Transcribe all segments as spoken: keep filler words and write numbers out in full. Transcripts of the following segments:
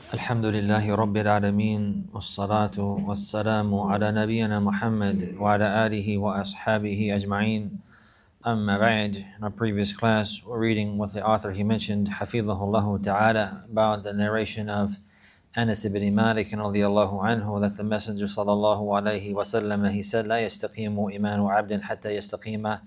الحمد لله رب العالمين والصلاة والسلام على نبينا محمد وعلى آله وأصحابه أجمعين. أما بعد, in our previous class, we're reading what the author he mentioned, Hafidhahullah Ta'ala, about the narration of Anas ibn Malik radiallahu anhu, that the Messenger sallallahu alayhi wa sallam, he said, لا يستقيم إيمان عبد حتى يستقيم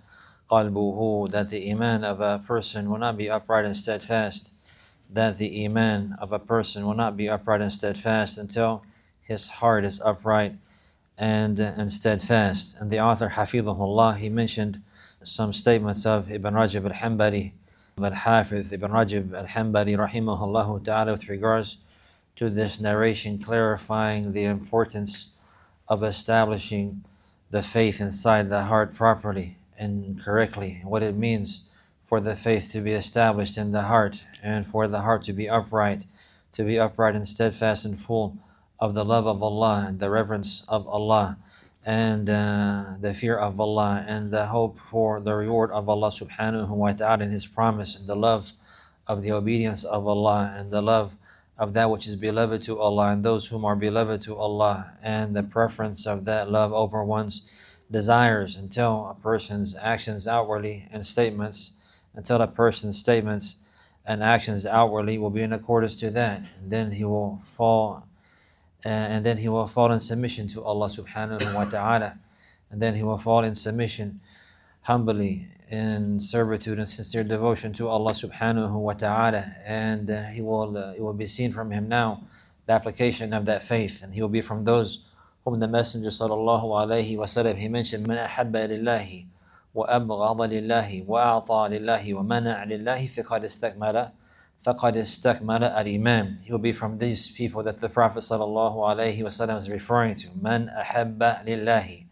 قلبه, that the iman of a person will not be upright and steadfast, that the iman of a person will not be upright and steadfast until his heart is upright and, and steadfast. And the author, Hafidhahullah, he mentioned some statements of Ibn Rajab al-Hanbali, al-Hafiz Ibn Rajab al-Hanbali rahimahullah ta'ala, with regards to this narration, clarifying the importance of establishing the faith inside the heart properly and correctly, what it means for the faith to be established in the heart, and for the heart to be upright, to be upright and steadfast and full of the love of Allah and the reverence of Allah and uh, the fear of Allah and the hope for the reward of Allah subhanahu wa ta'ala and His promise, and the love of the obedience of Allah and the love of that which is beloved to Allah and those whom are beloved to Allah, and the preference of that love over one's desires, until a person's actions outwardly and statements until a person's statements and actions outwardly will be in accordance to that. And then he will fall uh, and then he will fall in submission to Allah subhanahu wa ta'ala. And then he will fall in submission humbly, in servitude and sincere devotion to Allah subhanahu wa ta'ala. And uh, he will uh, it will be seen from him now the application of that faith, and he will be from those whom the Messenger sallallahu alayhi wa sallam, he mentioned, من أحب لله وأبغض لله وأعطى لله ومنع لله فقد استكمل فقد استكمل الإيمان. He will be from these people that the Prophet sallallahu alaihi wasallam is referring to. من أحب لله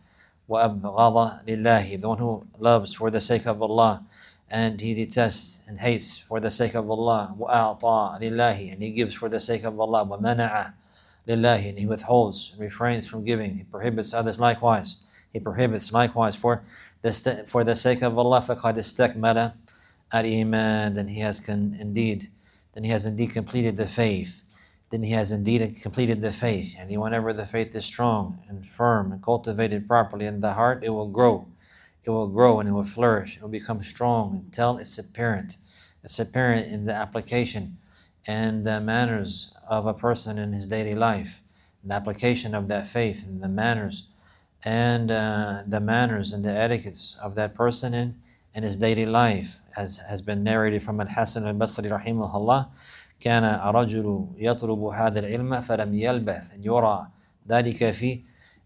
وأبغض لله, the one who loves for the sake of Allah and he detests and hates for the sake of Allah. وأعطى لله, and he gives for the sake of Allah. ومنع لله, and he withholds, refrains from giving. He prohibits others likewise. He prohibits likewise for The, for the sake of Allah. فَقَدْ اسْتَكْمَلَ الْإِيمَانِ, then he has con, indeed then he has indeed completed the faith then he has indeed completed the faith. And whenever the faith is strong and firm and cultivated properly in the heart, it will grow it will grow and it will flourish. It will become strong until it's apparent it's apparent in the application and the manners of a person in his daily life, the application of that faith and the manners and uh, the manners and the etiquettes of that person in, in his daily life, as has been narrated from Al-Hasan al-Basri rahimahullah. كان رجل يطلب هذا العلم فلم يلبث أن يرى ذلك في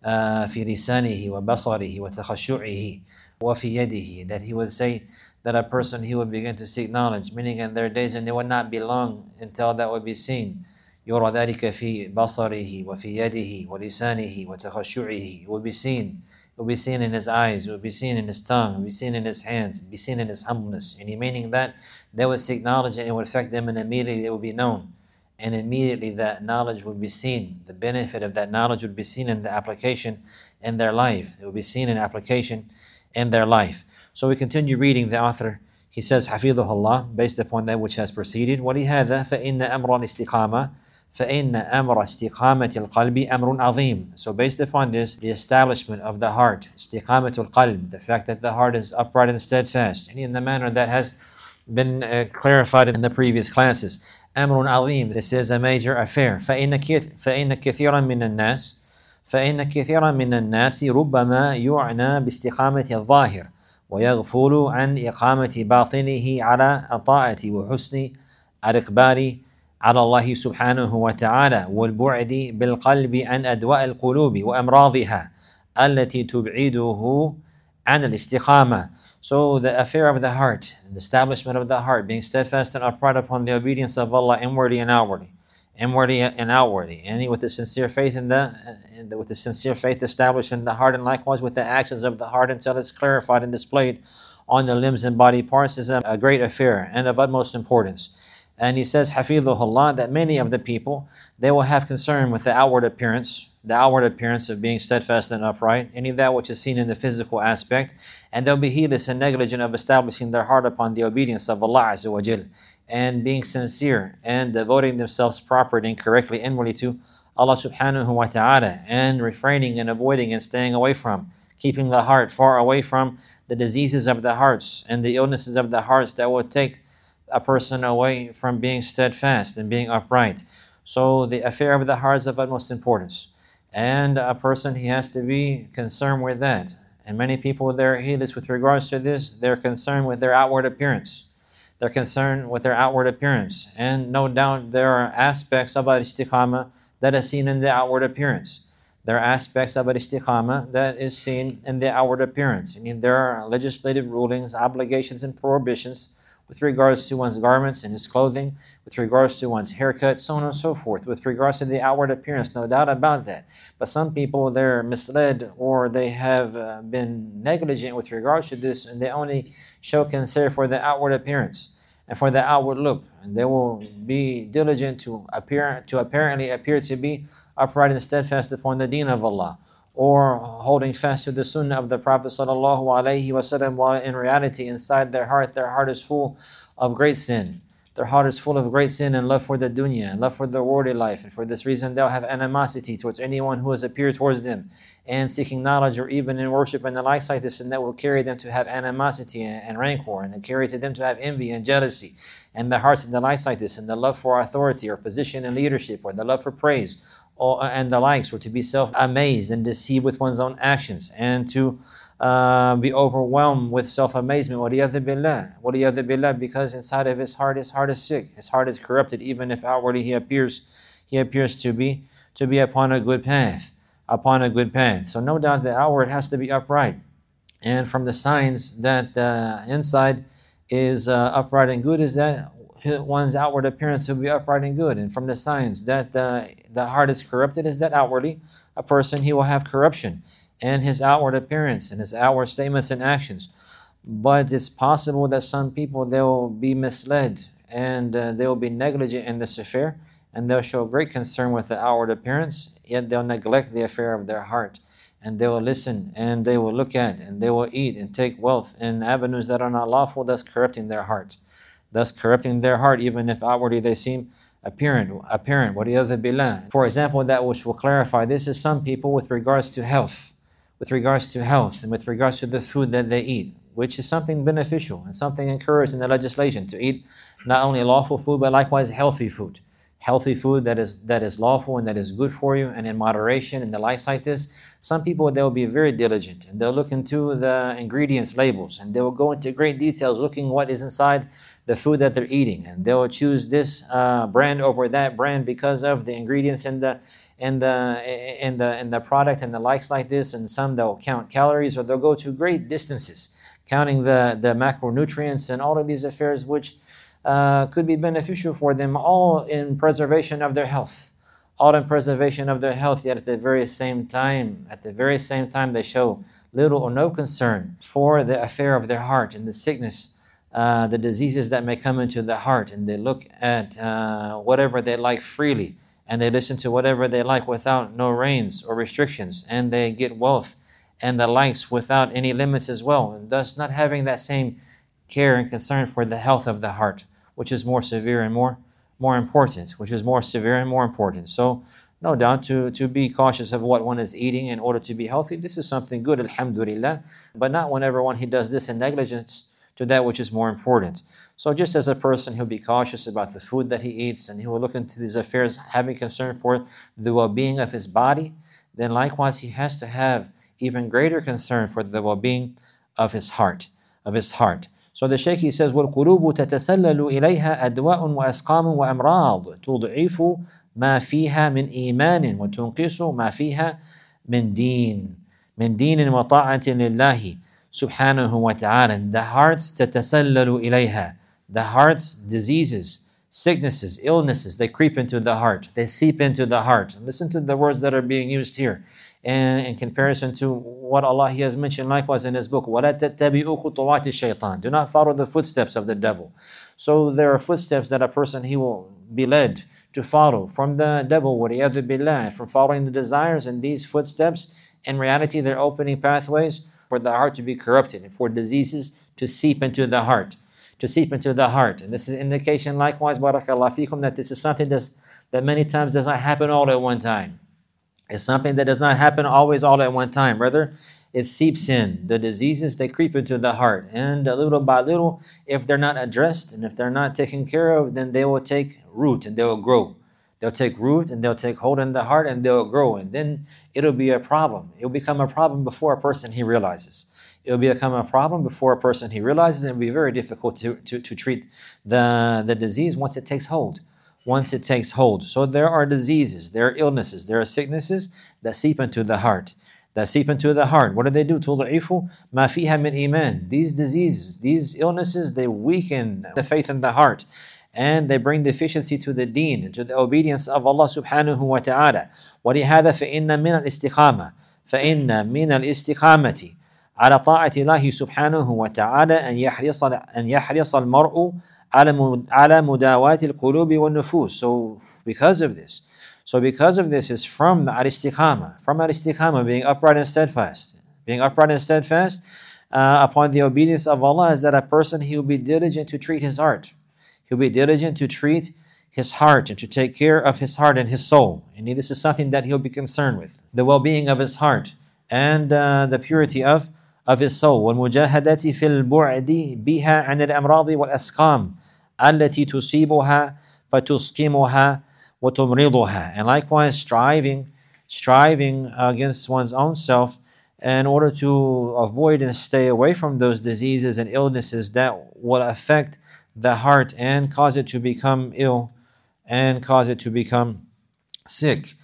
في لسانه وبصره وتخشعه وفي يده, that he would say that a person, he would begin to seek knowledge, meaning in their days, and it would not be long until that would be seen. يرى ذلك في بصره وفي يده ولسانه وتخشعه. It will be seen. It will be seen in his eyes. It will be seen in his tongue. It will be seen in his hands. It will be seen in his humbleness. And meaning that they would seek knowledge and it would affect them, and immediately it will be known. And immediately that knowledge would be seen. The benefit of that knowledge would be seen in the application in their life. It will be seen in application in their life. So we continue reading. The author, he says, Hafidhahullah, based upon that which has preceded, وَلِهَذَا فَإِنَّ أَمْرَ الْإِسْتِقَامَةِ فَإِنَّ أَمْرَ اسْتِقَامَةِ الْقَلْبِ أَمْرٌ عَظِيمٌ. So based upon this, the establishment of the heart, استقامة القلب, the fact that the heart is upright and steadfast, and in the manner that has been uh, clarified in the previous classes. أمر عظيم, this is a major affair. فإن فإن كثيرا من الناس فإن كثيرا من الناس ربما يعنى باستقامة الظاهر ويغفل عن إقامة باطنه على الطاعة وحسن الإقبال على الله سبحانه وتعالى والبعد بالقلب عن أدواء القلوب وأمراضها التي تبعده عن الاستقامة. So the affair of the heart, the establishment of the heart, being steadfast and upright upon the obedience of Allah inwardly and outwardly, inwardly and outwardly, and with the sincere faith in the, with the sincere faith established in the heart, and likewise with the actions of the heart until it's clarified and displayed on the limbs and body parts, is a, a great affair and of utmost importance. And he says, Hafidhahullah, that many of the people, they will have concern with the outward appearance, the outward appearance of being steadfast and upright, any of that which is seen in the physical aspect, and they'll be heedless and negligent of establishing their heart upon the obedience of Allah Azza wa Jal. and being sincere and devoting themselves properly and correctly inwardly to Allah subhanahu wa ta'ala, and refraining and avoiding and staying away from, keeping the heart far away from the diseases of the hearts and the illnesses of the hearts that will take a person away from being steadfast and being upright. So the affair of the heart is of utmost importance, and a person, he has to be concerned with that. And many people, they're heedless with regards to this. They're concerned with their outward appearance. They're concerned with their outward appearance. And no doubt there are aspects of al-istiqamah that is seen in the outward appearance. There are aspects of al-istiqamah that is seen in the outward appearance. I mean, there are legislative rulings, obligations, and prohibitions with regards to one's garments and his clothing, with regards to one's haircut, so on and so forth, with regards to the outward appearance, no doubt about that. But some people, they're misled, or they have uh, been negligent with regards to this, and they only show concern for the outward appearance and for the outward look, and they will be diligent to appear to apparently appear to be upright and steadfast upon the deen of Allah, or holding fast to the sunnah of the Prophet sallallahu alaihi wasallam, while in reality inside their heart, their heart is full of great sin. Their heart is full of great sin and love for the dunya and love for the worldly life, and for this reason they'll have animosity towards anyone who has appeared towards them, and seeking knowledge or even in worship and the likes like this, and that will carry them to have animosity and, and rancor, and carry to them to have envy and jealousy, and the hearts and the likes like this, and the love for authority or position and leadership, or the love for praise, or, and the likes, or to be self-amazed and deceived with one's own actions, and to uh, be overwhelmed with self-amazement, waliyadhu billah, waliyadhu billah, because inside of his heart, his heart is sick, his heart is corrupted, even if outwardly he appears, he appears to be to be upon a good path, upon a good path. So no doubt the outward has to be upright, and from the signs that the inside is uh, upright and good is that one's outward appearance will be upright and good. And from the signs that uh, the heart is corrupted is that outwardly a person, he will have corruption in his outward appearance and his outward statements and actions. But it's possible that some people, they will be misled, and uh, they will be negligent in this affair, and they'll show great concern with the outward appearance, yet they'll neglect the affair of their heart. And they will listen, and they will look at, and they will eat and take wealth in avenues that are not lawful, thus corrupting their heart. Thus corrupting their heart, even if outwardly they seem apparent. apparent. وَلِيَذْهَ بِاللَّهِ. For example, that which will clarify this is some people with regards to health, with regards to health, and with regards to the food that they eat, which is something beneficial and something encouraged in the legislation, to eat not only lawful food, but likewise healthy food. Healthy food that is that is lawful and that is good for you, and in moderation, and the likes like this. Some people, they will be very diligent, and they'll look into the ingredients labels, and they will go into great details looking what is inside the food that they're eating, and they will choose this uh, brand over that brand because of the ingredients in the in the in the in the product and the likes like this. And some, they'll count calories, or they'll go to great distances counting the the macronutrients and all of these affairs, which uh, could be beneficial for them, all in preservation of their health, all in preservation of their health. Yet at the very same time, at the very same time, they show little or no concern for the affair of their heart and the sickness, Uh, the diseases that may come into the heart, and they look at uh, whatever they like freely, and they listen to whatever they like without no reins or restrictions, and they get wealth and the likes without any limits as well, and thus not having that same care and concern for the health of the heart, which is more severe and more more important, which is more severe and more important. So no doubt to, to be cautious of what one is eating in order to be healthy. This is something good, alhamdulillah, but not whenever one he does this in negligence to that which is more important. So just as a person, he'll be cautious about the food that he eats, and he will look into these affairs having concern for the well-being of his body, then likewise he has to have even greater concern for the well-being of his heart, of his heart. So the Shaykh, he says, وَالْقُلُوبُ تَتَسَلَّلُ إِلَيْهَا أَدْوَاءٌ وَأَسْقَامٌ وَأَمْرَاضٌ تُضْعِفُ مَا فِيهَا مِنْ إِيمَانٍ وَتُنْقِصُ مَا فِيهَا مِنْ دِينٍ مِنْ دِينٍ وَطَاعَةٍ لِلَّهِ subhanahu wa ta'ala. The hearts تَتَسَلَّلُ إِلَيْهَا. The heart's diseases, sicknesses, illnesses, they creep into the heart. They seep into the heart. Listen to the words that are being used here, and in comparison to what Allah He has mentioned likewise in His book. وَلَا تَتَّبِعُوا خُطُوَاتِ الشَّيْطَانِ. Do not follow the footsteps of the devil. So there are footsteps that a person, he will be led to follow from the devil, وَلِيَذُ بِاللَّهِ, from following the desires, and these footsteps, in reality, they're opening pathways for the heart to be corrupted, and for diseases to seep into the heart, to seep into the heart. And this is an indication likewise, barakallahu fikum, that this is something that's, that many times does not happen all at one time. It's something that does not happen always all at one time. Rather, it seeps in. The diseases, they creep into the heart. And little by little, if they're not addressed and if they're not taken care of, then they will take root and they will grow. They'll take root and they'll take hold in the heart and they'll grow. And then it'll be a problem. It'll become a problem before a person he realizes. It'll become a problem before a person he realizes, and it'll be very difficult to, to, to treat the, the disease once it takes hold. Once it takes hold. So there are diseases, there are illnesses, there are sicknesses that seep into the heart. That seep into the heart. What do they do? تُضْعِفُ مَا فِيهَا مِنْ إِيمَانٍ. These diseases, these illnesses, they weaken the faith in the heart. And they bring deficiency to the deen, to the obedience of Allah subhanahu wa ta'ala. وَلِهَذَا فَإِنَّ مِنَ الْإِسْتِقَامَةِ فَإِنَّ مِنَ الْإِسْتِقَامَةِ على طاعة الله سبحانه وتعالى أن يحرص أن يحرص المرء على على مداواة القلوب والنفوس. So because of this, so because of this is from al-istiqama, from al-istiqama, being upright and steadfast, being upright and steadfast uh, upon the obedience of Allah, is that a person, he will be diligent to treat his heart. He'll be diligent to treat his heart and to take care of his heart and his soul. And this is something that he'll be concerned with, the well-being of his heart and uh, the purity of, of his soul. وَالْمُجَاهَدَةِ فِي الْبُعْدِ بِهَا عَنِ الْأَمْرَاضِ وَالْأَسْقَامِ الَّتِي تُصِيبُهَا فَتُسْقِمُهَا وَتُمْرِضُهَا. And likewise striving, striving against one's own self in order to avoid and stay away from those diseases and illnesses that will affect the heart and cause it to become ill and cause it to become sick.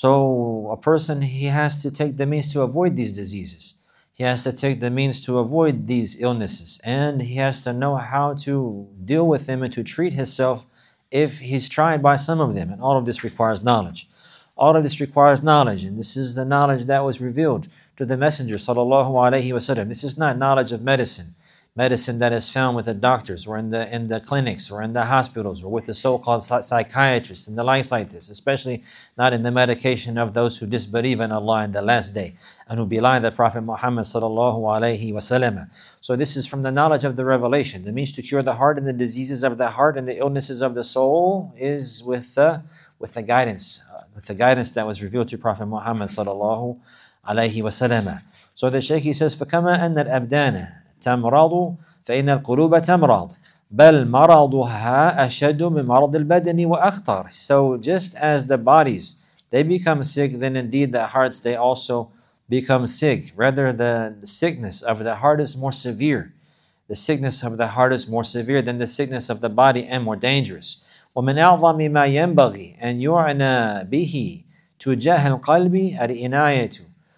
So a person, he has to take the means to avoid these diseases. He has to take the means to avoid these illnesses, and he has to know how to deal with them and to treat himself if he's tried by some of them. And all of this requires knowledge. All of this requires knowledge, and this is the knowledge that was revealed to the Messenger sallallahu alaihi wasallam. This is not knowledge of medicine. Medicine that is found with the doctors or in the in the clinics or in the hospitals or with the so-called psychiatrists and the likes like this, especially not in the medication of those who disbelieve in Allah in the last day and who belie the Prophet Muhammad sallallahu alaihi wasallam. So this is from the knowledge of the revelation. The means to cure the heart and the diseases of the heart and the illnesses of the soul is with the with the guidance, uh, with the guidance that was revealed to Prophet Muhammad sallallahu alaihi wasallam. So the Shaykh, he says, فَكَمَا أَنَّ الْأَبْدَانَ تمرض فإن القلوب تمرض بل مرضها أشد من مرض البدن وأخطر. So just as the bodies, they become sick, then indeed the hearts, they also become sick. Rather, the sickness of the heart is more severe. The sickness of the heart is more severe than the sickness of the body and more dangerous. ومن أعظم ما ينبغي أن يعنى به تجاه القلب العناية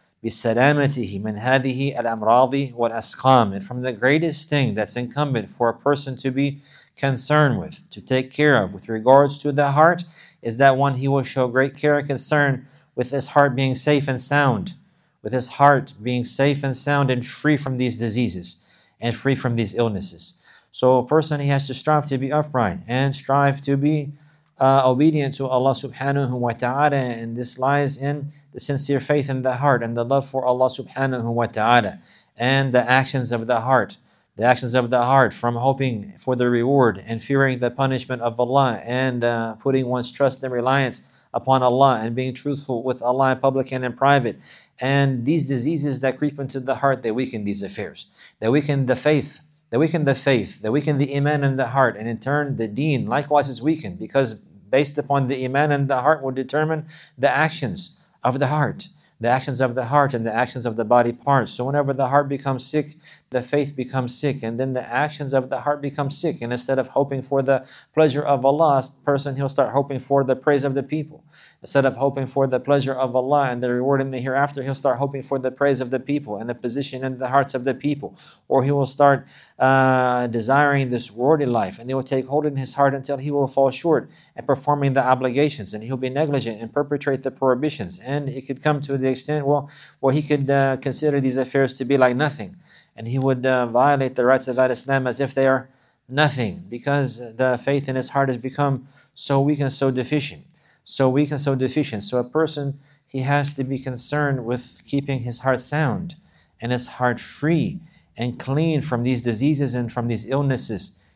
بسلامته من هذه الأمراض والأسقام. And from the greatest thing that's incumbent for a person to be concerned with, to take care of with regards to the heart, is that one, he will show great care and concern with his heart being safe and sound, with his heart being safe and sound and free from these diseases and free from these illnesses. So a person, he has to strive to be upright and strive to be Uh, obedient to Allah subhanahu wa ta'ala, and this lies in the sincere faith in the heart and the love for Allah subhanahu wa ta'ala and the actions of the heart, the actions of the heart from hoping for the reward and fearing the punishment of Allah and uh, putting one's trust and reliance upon Allah and being truthful with Allah in public and in private. And these diseases that creep into the heart, they weaken these affairs. They weaken the faith. They weaken the faith, they weaken the iman in the heart, and in turn the deen likewise is weakened, because based upon the iman in the heart will determine the actions of the heart, the actions of the heart and the actions of the body parts. So whenever the heart becomes sick, the faith becomes sick, and then the actions of the heart become sick. And instead of hoping for the pleasure of Allah, a person, he'll start hoping for the praise of the people. Instead of hoping for the pleasure of Allah and the reward in the hereafter, he'll start hoping for the praise of the people and the position in the hearts of the people. Or he will start uh, desiring this worldly life, and it will take hold in his heart until he will fall short in performing the obligations, and he'll be negligent and perpetrate the prohibitions. And it could come to the extent, well, where he could uh, consider these affairs to be like nothing. And he would uh, violate the rights of Islam as if they are nothing, because the faith in his heart has become so weak and so deficient. So weak and so deficient. So a person, he has to be concerned with keeping his heart sound and his heart free and clean from these diseases and from these illnesses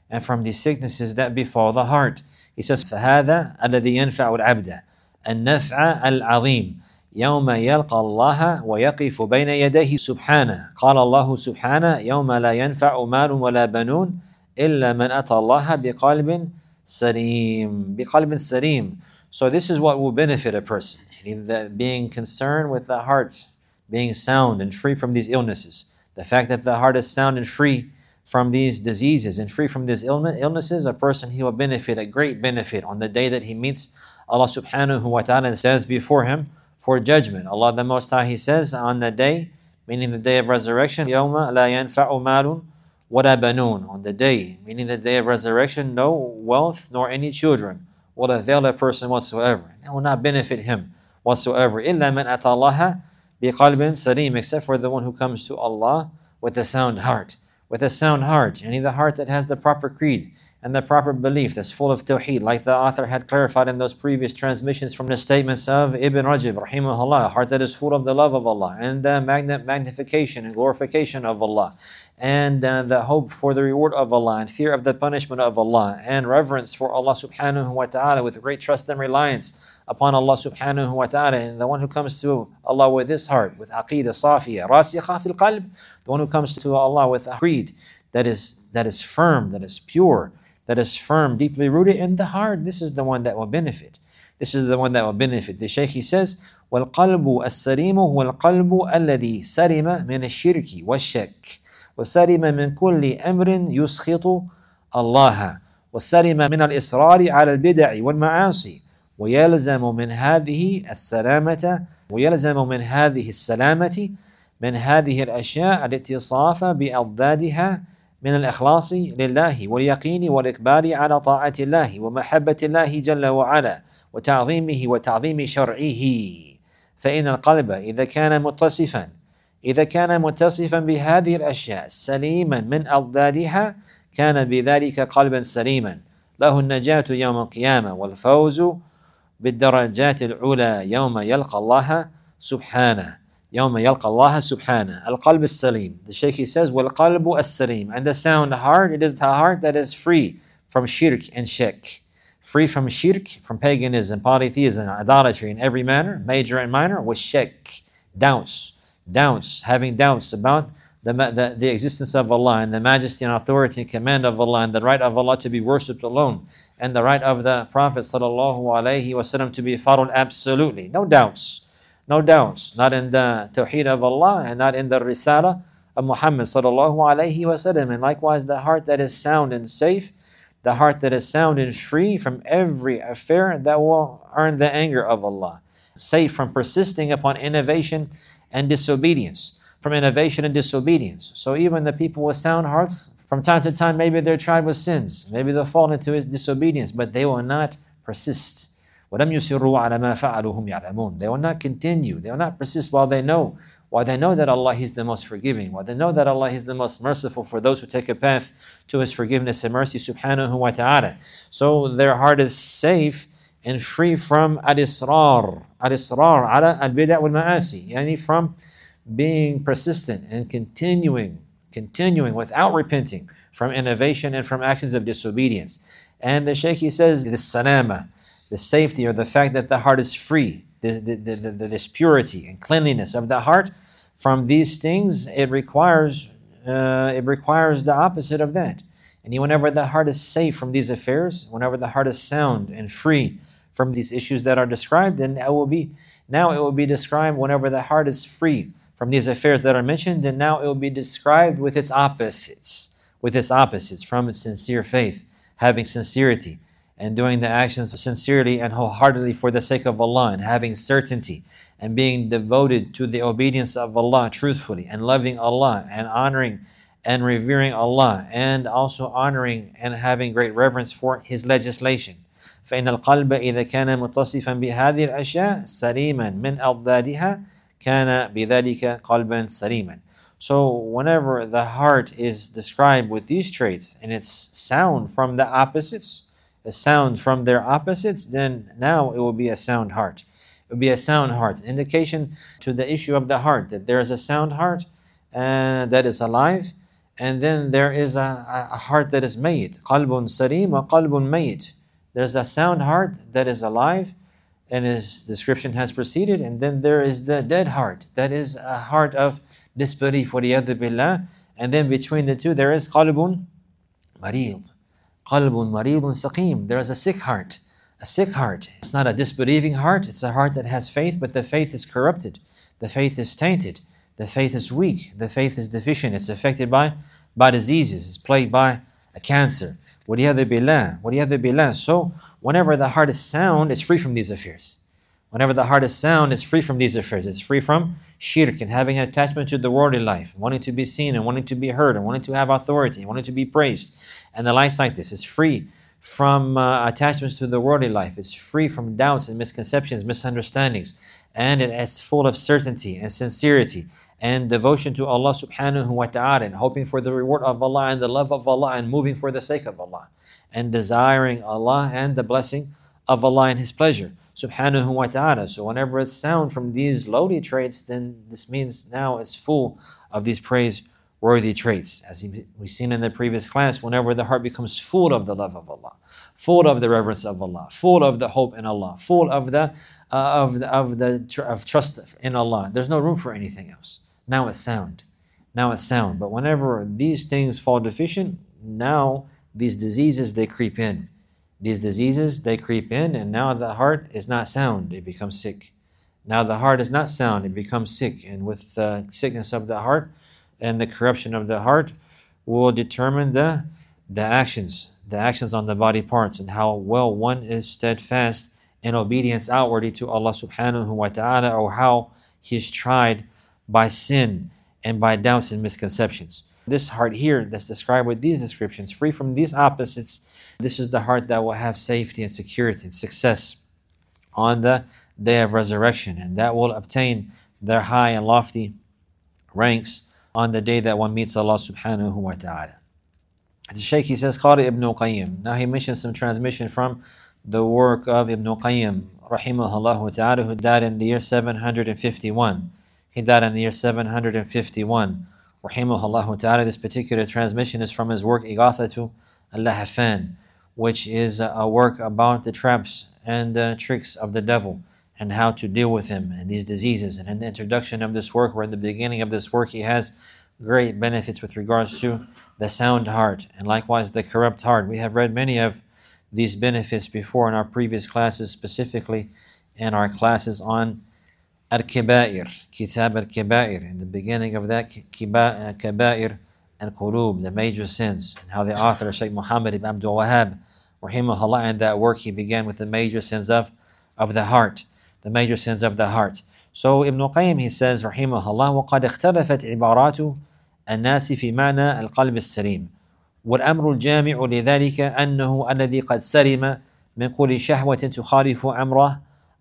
and from the sicknesses that befall the heart. He says, فَهَذَا الَّذِي يَنْفَعُ الْعَبْدَ النَّفْعَ الْعَظِيمِ يوم يلقى الله ويقف بين يديه سبحانه. قال الله سبحانه يوم لا ينفع مال ولا بنون إلا من أتى الله بقلب سليم. بقلب سليم. So this is what will benefit a person. Being concerned with the heart, being sound and free from these illnesses. The fact that the heart is sound and free from these diseases and free from these illnesses, a person, he will benefit a great benefit on the day that he meets Allah subhanahu wa ta'ala and stands before him for judgment. Allah the Most High, He says on the day, meaning the day of resurrection, يَوْمَ لَا يَنْفَعُ مَالٌ وَلَا بَنُونَ. On the day, meaning the day of resurrection, no wealth nor any children will avail a person whatsoever. It will not benefit him whatsoever. إِلَّا مَنْ أَتَى اللَّهَ بِقَلْبٍ سَلِيمٍ. Except for the one who comes to Allah with a sound heart. With a sound heart, and the heart that has the proper creed and the proper belief that's full of tawheed, like the author had clarified in those previous transmissions from the statements of Ibn Rajab, rahimahullah, a heart that is full of the love of Allah and the magnification and glorification of Allah, and uh, the hope for the reward of Allah and fear of the punishment of Allah and reverence for Allah subhanahu wa ta'ala with great trust and reliance upon Allah subhanahu wa ta'ala. And the one who comes to Allah with this heart, with aqeedah safiya, rasikha fil qalb, the one who comes to Allah with a creed that is, that is firm, that is pure, that is firm, deeply rooted in the heart, this is the one that will benefit. This is the one that will benefit. The Shaykh, he says, وَالْقَلْبُ السَّلِيمُ هُوَ الْقَلْبُ الَّذِي سَلِمَ مِنَ الشِّرْكِ وَالشَّكِّ وَسَلِمَ مِنْ كُلِّ أَمْرٍ يُسْخِطُ اللَّهَ وَسَلِمَ مِنَ الْإِصْرَارِ عَلَى الْبِدَعِ وَالْمَعَاصِي ويلزم من هذه السلامة ويلزم من هذه السلامة من هذه الأشياء الاتصاف بأضدادها من الإخلاص لله واليقين والإقبال على طاعة الله ومحبة الله جل وعلا وتعظيمه وتعظيم شرعه. فإن القلب إذا كان متصفا إذا كان متصفا بهذه الأشياء سليما من أضدادها كان بذلك قلبا سليما له النجاة يوم القيامة والفوز بالدرجات العلى يوم يلقى الله سبحانه. يوم يلقى الله سبحانه. القلب السليم. The Shaykh, he says, وَالْقَلْبُ السَّلِيم. And the sound heart, it is the heart that is free from shirk and shak. Free from shirk, from paganism, polytheism, idolatry in every manner, major and minor, was shak. Doubts. Doubts. Having doubts about the, the, the existence of Allah and the majesty and authority and command of Allah and the right of Allah to be worshipped alone and the right of the Prophet sallallahu alaihi wasallam to be followed absolutely. No doubts. No doubts. Not in the tawheed of Allah and not in the risala of Muhammad sallallahu alaihi wasallam. And likewise the heart that is sound and safe, the heart that is sound and free from every affair that will earn the anger of Allah. Safe from persisting upon innovation and disobedience. From innovation and disobedience. So even the people with sound hearts, from time to time, maybe they're tried with sins. Maybe they'll fall into his disobedience, but they will not persist. وَلَمْ يُسِرُّوا عَلَى مَا فَعَلُوا هُمْ يَعْلَمُونَ. They will not continue. They will not persist while they know. While they know that Allah is the most forgiving. While they know that Allah is the most merciful for those who take a path to His forgiveness and mercy subhanahu wa ta'ala. So their heart is safe and free from al-israr. Al-israr ala al-bida' wal-ma'asi. Yani from being persistent and continuing, continuing without repenting from innovation and from actions of disobedience. And the Shaykh, he says, the salama, the safety or the fact that the heart is free, this, the, the, the, this purity and cleanliness of the heart from these things, it requires, uh, it requires the opposite of that. And whenever the heart is safe from these affairs, whenever the heart is sound and free from these issues that are described, then it will be, now it will be described whenever the heart is free from these affairs that are mentioned, and now it will be described with its opposites, with its opposites, from its sincere faith, having sincerity, and doing the actions sincerely and wholeheartedly for the sake of Allah, and having certainty, and being devoted to the obedience of Allah truthfully, and loving Allah, and honoring and revering Allah, and also honoring and having great reverence for His legislation. فإن القلب إذا كان متصفا بهذه الأشياء سليما من أضدادها كان بذلك قلبا سليما. So whenever the heart is described with these traits and it's sound from the opposites, a sound from their opposites, then now it will be a sound heart. It will be a sound heart. Indication to the issue of the heart, that there is a sound heart uh, that is alive And then there is a, a heart that is mayit. Qalbun salim wa qalbun mayit. There's a sound heart that is alive, and his description has proceeded. And then there is the dead heart. That is a heart of disbelief, waliyadu billah. And then between the two, there is qalbun marid. Qalbun maridun saqim. There is a sick heart. A sick heart. It's not a disbelieving heart. It's a heart that has faith, but the faith is corrupted. The faith is tainted. The faith is weak. The faith is deficient. It's affected by, by diseases. It's plagued by a cancer. Waliyadu billah. Waliyadu billah. So whenever the heart is sound, it's free from these affairs. Whenever the heart is sound, it's free from these affairs. It's free from shirk and having an attachment to the worldly life, wanting to be seen and wanting to be heard and wanting to have authority, wanting to be praised, and the likes like this. It's free from uh, attachments to the worldly life. It's free from doubts and misconceptions, misunderstandings, and it's full of certainty and sincerity and devotion to Allah subhanahu wa ta'ala, and hoping for the reward of Allah and the love of Allah, and moving for the sake of Allah, and desiring Allah and the blessing of Allah and His pleasure subhanahu wa ta'ala. So whenever it's sound from these lowly traits, then this means now it's full of these praiseworthy traits. As we've seen in the previous class, whenever the heart becomes full of the love of Allah, full of the reverence of Allah, full of the hope in Allah, full of the uh, of the, of the tr- of trust in Allah, there's no room for anything else. Now it's sound. Now it's sound. But whenever these things fall deficient, now these diseases, they creep in. These diseases, they creep in, and now the heart is not sound, it becomes sick. Now the heart is not sound, it becomes sick. And with the sickness of the heart and the corruption of the heart will determine the, the actions, the actions on the body parts, and how well one is steadfast in obedience outwardly to Allah subhanahu wa ta'ala, or how he's tried by sin and by doubts and misconceptions. This heart here that's described with these descriptions, free from these opposites, this is the heart that will have safety and security and success on the day of resurrection, and that will obtain their high and lofty ranks on the day that one meets Allah subhanahu wa ta'ala. The Shaykh, he says, Qari Ibn Qayyim. Now he mentions some transmission from the work of Ibn Qayyim, rahimahullah ta'ala, who died in the year seven hundred fifty-one. He died in the year seven hundred fifty-one. Rahimahullah ta'ala. This particular transmission is from his work Ighathatu al-Lahafan, which is a work about the traps and uh, tricks of the devil and how to deal with him and these diseases. And in the introduction of this work, or in the beginning of this work, he has great benefits with regards to the sound heart and likewise the corrupt heart. We have read many of these benefits before in our previous classes, specifically in our classes on Al-Kibair, Kitab Al-Kibair. In the beginning of that, Kibair al-Qulub, the major sins, and how the author, Shaykh Muhammad ibn Abdul Wahhab, rahimahullah, in that work he began with the major sins of, of the heart, the major sins of the heart. So Ibn Qayyim, he says, rahimahullah, وَقَدْ اخْتَلَفَتْ عِبَارَاتُ النَّاسِ فِي مَعنَى الْقَلْبِ السَّلِيمِ والأمر الجامع لذلك أنه الذي قد سلم من كل شهوة تخالف أمر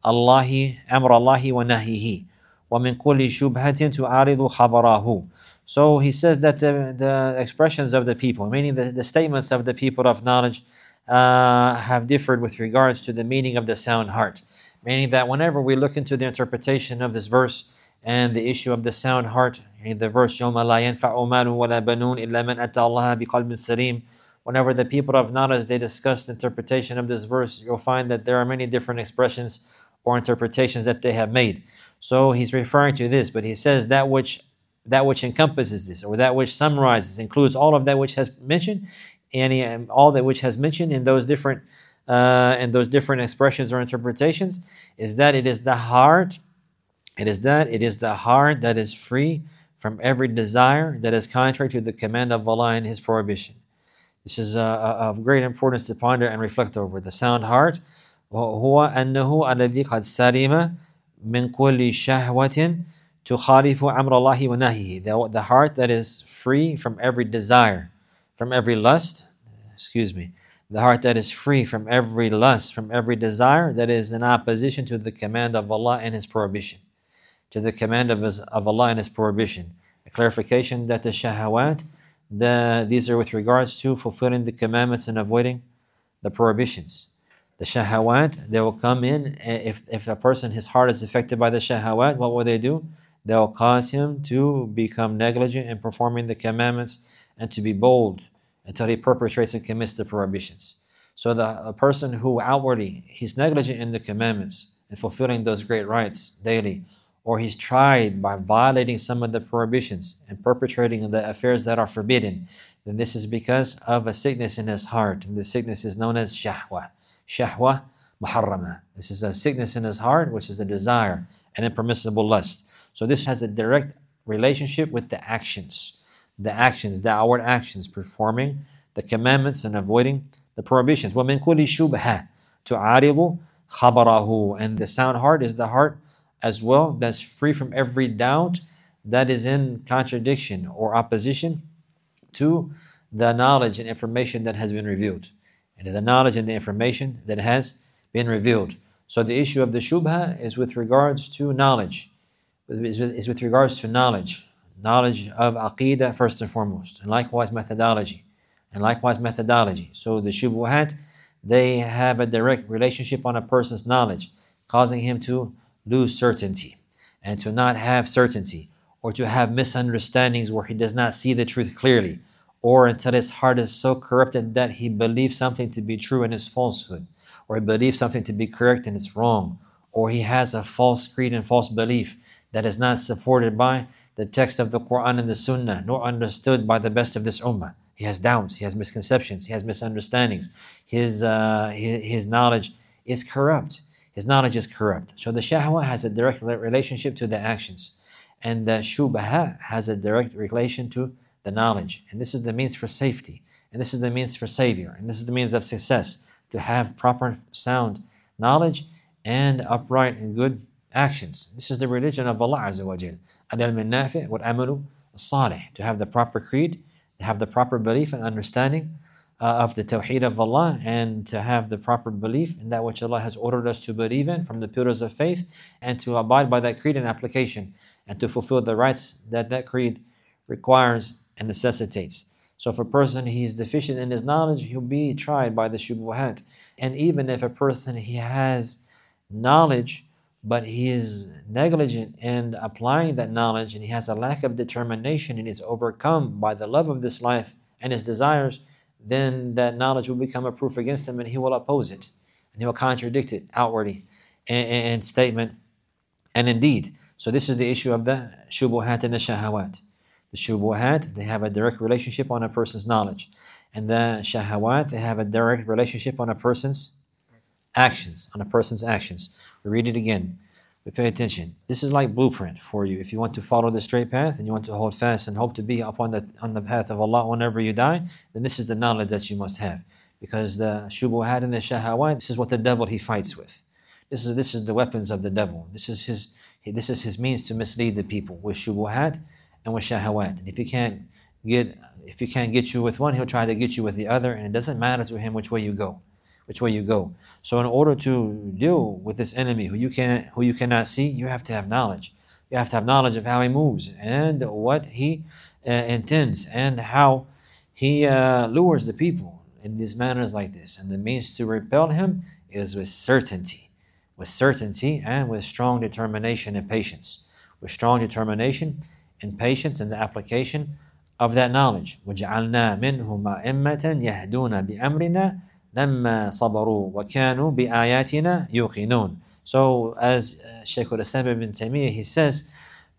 الله أمر الله ونهيه ومن كل شبهة تعارض خبره. So he says that the, the expressions of the people, meaning the, the statements of the people of knowledge, uh, have differed with regards to the meaning of the sound heart. Meaning that whenever we look into the interpretation of this verse and the issue of the sound heart, in the verse يَوْمَ لَا يَنْفَعُ مَالٌ وَلَا بَنُونَ إِلَّا مَنْ أَتَى اللَّهَ بِقَلْبٍ سَلِيمٍ. Whenever the people of knowledge, they discuss the interpretation of this verse, you'll find that there are many different expressions or interpretations that they have made. So he's referring to this, but he says that which that which encompasses this, or that which summarizes, includes all of that which has mentioned, and he, all that which has mentioned in those different uh, in those different expressions or interpretations, is that it is the heart, it is that it is the heart that is free from every desire that is contrary to the command of Allah and His prohibition. This is uh, of great importance to ponder and reflect over. The sound heart, هو أنه الذي قد سلم من كل شهوة تخالف أمر الله ونهيه. The, the heart that is free from every desire, from every lust, excuse me, the heart that is free from every lust, from every desire that is in opposition to the command of Allah and His prohibition, to the command of, his, of Allah and His prohibition. A clarification that the shahawat, the, these are with regards to fulfilling the commandments and avoiding the prohibitions. The shahawat, they will come in, if, if a person, his heart is affected by the shahawat, what will they do? They will cause him to become negligent in performing the commandments and to be bold until he perpetrates and commits the prohibitions. So the a person who outwardly he's negligent in the commandments and fulfilling those great rights daily, or he's tried by violating some of the prohibitions and perpetrating the affairs that are forbidden, then this is because of a sickness in his heart. And the sickness is known as shahwa. Shahwa muharrama. This is a sickness in his heart, which is a desire, an impermissible lust. So this has a direct relationship with the actions. The actions, the outward actions, performing the commandments and avoiding the prohibitions. وَمِن كُلِّ شُبْهَةٍ تُعَارِضُ خَبَرَهُ. And the sound heart is the heart as well that's free from every doubt that is in contradiction or opposition to the knowledge and information that has been revealed, and the knowledge and the information that has been revealed. So the issue of the shubha is with regards to knowledge, is with, is with regards to knowledge, knowledge of aqeedah first and foremost, and likewise methodology, and likewise methodology. So the shubuhat, they have a direct relationship on a person's knowledge, causing him to lose certainty and to not have certainty, or to have misunderstandings where he does not see the truth clearly, or until his heart is so corrupted that he believes something to be true and is falsehood, or he believes something to be correct and it's wrong, or he has a false creed and false belief that is not supported by the text of the Quran and the Sunnah, nor understood by the best of this ummah. He has doubts, he has misconceptions, he has misunderstandings. His, uh, his, his knowledge is corrupt. His knowledge is corrupt. So the shahwa has a direct relationship to the actions, and the shubha has a direct relation to the knowledge. And this is the means for safety, and this is the means for savior, and this is the means of success, to have proper sound knowledge and upright and good actions. This is the religion of Allah Azza wa Jal. Al-ilm al-nafi' wal-amalu al-salih. To have the proper creed, to have the proper belief and understanding uh, of the tawheed of Allah, and to have the proper belief in that which Allah has ordered us to believe in from the pillars of faith, and to abide by that creed and application, and to fulfill the rights that that creed requires and necessitates. So if a person he is deficient in his knowledge, he'll be tried by the shubuhat. And even if a person he has knowledge, but he is negligent in applying that knowledge, and he has a lack of determination and is overcome by the love of this life and his desires, then that knowledge will become a proof against him, and he will oppose it, and he will contradict it outwardly in statement and in deed. So this is the issue of the shubuhat and the shahawat. The shubuhat, they have a direct relationship on a person's knowledge, and the shahawat, they have a direct relationship on a person's actions, on a person's actions. We read it again. We pay attention. This is like blueprint for you. If you want to follow the straight path and you want to hold fast and hope to be upon the on the path of Allah whenever you die, then this is the knowledge that you must have. Because the shubuhat and the shahawat, this is what the devil he fights with. This is this is the weapons of the devil. This is his this is his means to mislead the people with shubuhat and with shahawat. And if he can't get if he can't get you with one, he'll try to get you with the other, and it doesn't matter to him which way you go. Which way you go. So in order to deal with this enemy who you can who you cannot see, you have to have knowledge. You have to have knowledge of how he moves and what he uh, intends, and how he uh, lures the people in these manners like this. And the means to repel him is with certainty, with certainty and with strong determination and patience. With strong determination and patience in the application of that knowledge. وَجَعَلْنَا مِنْهُمْ أَئِمَّةً يَهْدُونَ بِأَمْرِنَا لَمَّا صَبَرُوا وَكَانُوا بِآيَاتِنَا يُوقِنُونَ. So as uh, Shaykh al-Islam ibn Taymiyyah, he says,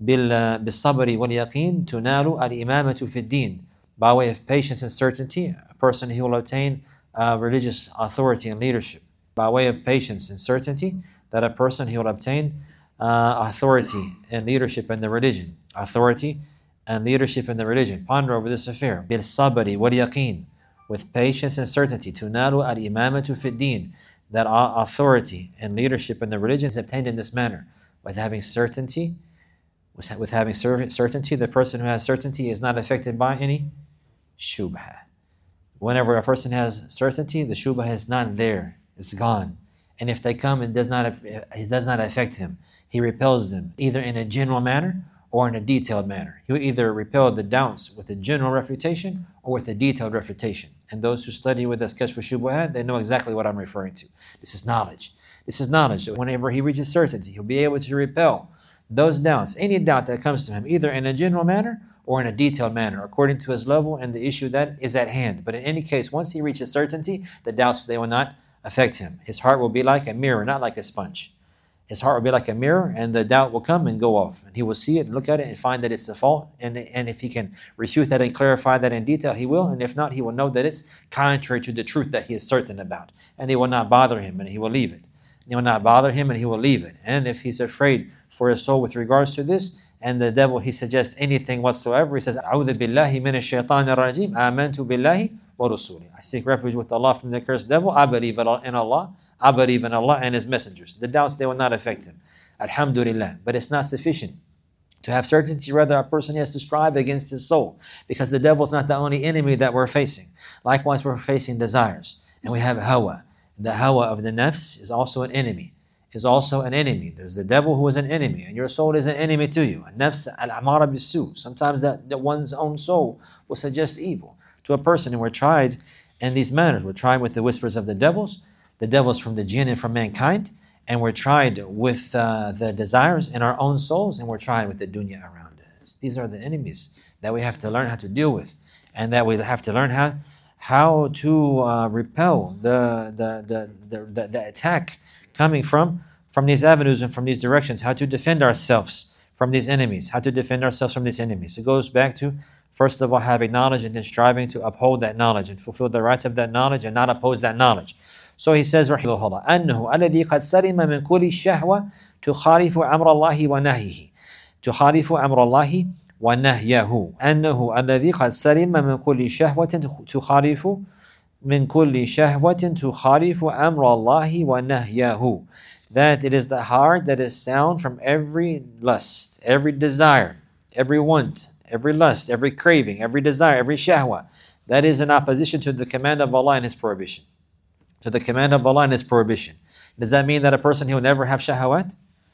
بِالصَّبْرِ وَالْيَقِينِ تُنَالُ الْإِمَامَةُ فِي الدِّينِ. By way of patience and certainty, a person he will obtain uh, religious authority and leadership. By way of patience and certainty, that a person he will obtain uh, authority and leadership in the religion. Authority and leadership in the religion. Ponder over this affair. بِالصَّبْرِ وَالْيَقِينِ. With patience and certainty, tunalu al-imamatu fi din, that authority and leadership in the religion is obtained in this manner. With having certainty, with having certainty, the person who has certainty is not affected by any shubha. Whenever a person has certainty, the shubha is not there, it's gone. And if they come, it does not, it does not affect him. He repels them, either in a general manner or in a detailed manner. He will either repel the doubts with a general refutation or with a detailed refutation. And those who study with us Kashf al-Shubuhat, they know exactly what I'm referring to. This is knowledge. This is knowledge. So whenever he reaches certainty, he'll be able to repel those doubts, any doubt that comes to him, either in a general manner or in a detailed manner, according to his level and the issue that is at hand. But in any case, once he reaches certainty, the doubts, they will not affect him. His heart will be like a mirror, not like a sponge. His heart will be like a mirror, and the doubt will come and go off. And he will see it and look at it and find that it's a fault. And, and if he can refute that and clarify that in detail, he will. And if not, he will know that it's contrary to the truth that he is certain about. And it will not bother him, and he will leave it. It will not bother him, and he will leave it. And if he's afraid for his soul with regards to this, and the devil, he suggests anything whatsoever, he says, "A'udhu billahi minash shaitanir rajim, amantu billahi wa rasuli." I seek refuge with Allah from the cursed devil. I believe in Allah. I believe in Allah and His messengers. The doubts, they will not affect him. Alhamdulillah. But it's not sufficient to have certainty. Rather, a person has to strive against his soul, because the devil is not the only enemy that we're facing. Likewise, we're facing desires, and we have hawa. The hawa of the nafs is also an enemy. Is also an enemy. There's the devil who is an enemy, and your soul is an enemy to you. Nafs al-amara bis-su. Sometimes that, that one's own soul will suggest evil to a person, and we're tried in these manners. We're tried with the whispers of the devils, the devils from the jinn and from mankind, and we're tried with uh, the desires in our own souls, and we're tried with the dunya around us. These are the enemies that we have to learn how to deal with, and that we have to learn how how to uh, repel the the, the the the the attack coming from from these avenues and from these directions, how to defend ourselves from these enemies, how to defend ourselves from these enemies. It goes back to, first of all, having knowledge, and then striving to uphold that knowledge and fulfill the rights of that knowledge and not oppose that knowledge. So he says, rahimahullah, أنه الذي قد سلم من كل شهوة تخالف أمر الله ونهيه تخالف أمر الله ونهيه أنه الذي قد سلم من كل شهوة تخالف من كل شهوة تخالف أمر الله ونهيه. That it is the heart that is sound from every lust, every desire, every want, every lust, every craving, every desire, every shahwa. That is in opposition to the command of Allah and His prohibition. To the command of Allah and His prohibition. Does that mean that a person, he will never have shahawat?